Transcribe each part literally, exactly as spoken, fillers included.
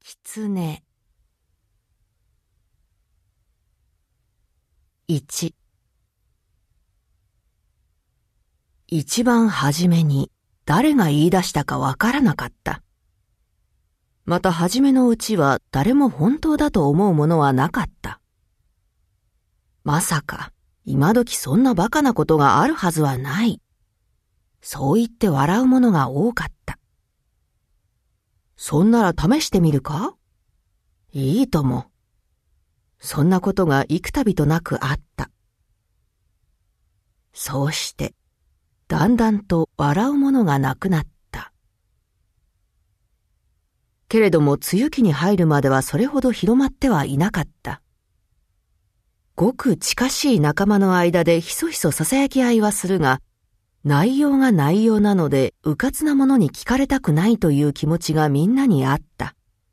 狐。いち。一番初めに誰が言い出したかわからなかった。また初めのうちは誰も本当だと思うものはなかった。まさか今時そんなバカなことがあるはずはない。そう言って笑う者が多かった。そんなら試してみるか？いいとも。そんなことが幾度となくあった。そうして、だんだんと笑うものがなくなった。けれども、梅雨期に入るまではそれほど広まってはいなかった。ごく近しい仲間の間でひそひそ囁き合いはするが、内容が内容なので、うかつなものに聞かれたくないという気持ちがみんなにあった。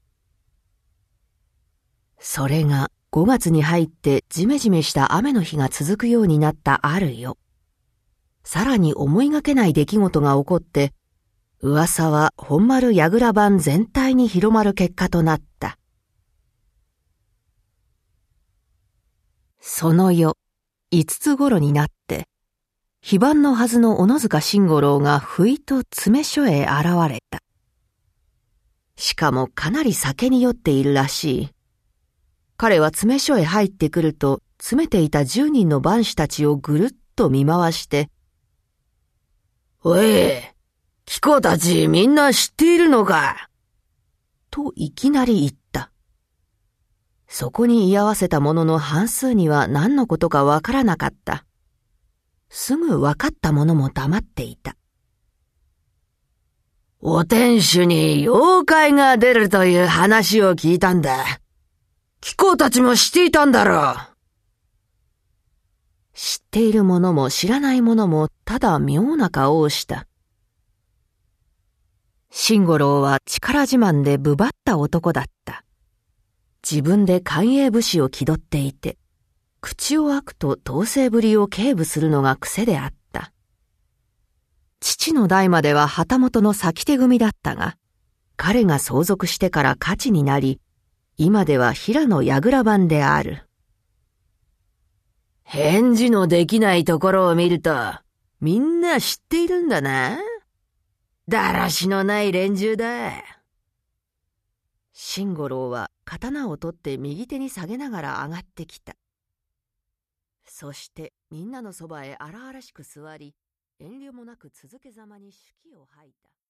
それがごがつに入ってジメジメした雨の日が続くようになったある夜。さらに思いがけない出来事が起こって、噂は本丸櫓番全体に広まる結果となった。その夜、五つ頃になって、非番のはずの小野塚慎五郎がふいと詰所へ現れた。しかもかなり酒に酔っているらしい。彼は詰所へ入ってくると、詰めていた十人の番士たちをぐるっと見回して、おい、貴公たちみんな知っているのか？といきなり言った。そこに居合わせた者の半数には何のことかわからなかった。すぐわかった者も黙っていた。お天守に妖怪が出るという話を聞いたんだ。貴公たちも知っていたんだろう。知っている者も知らない者もただ妙な顔をした。慎五郎は力自慢でぶばった男だった。自分で官営武士を気取っていて、口を開くと統制ぶりを警部するのが癖であった。父の代までは旗本の先手組だったが、彼が相続してから価値になり、今では平野櫓番である。返事のできないところを見ると、みんな知っているんだな。だらしのない連中だ。慎五郎は刀を取って右手に下げながら上がってきた。そしてみんなのそばへ荒々しく座り、遠慮もなく続けざまに手記を吐いた。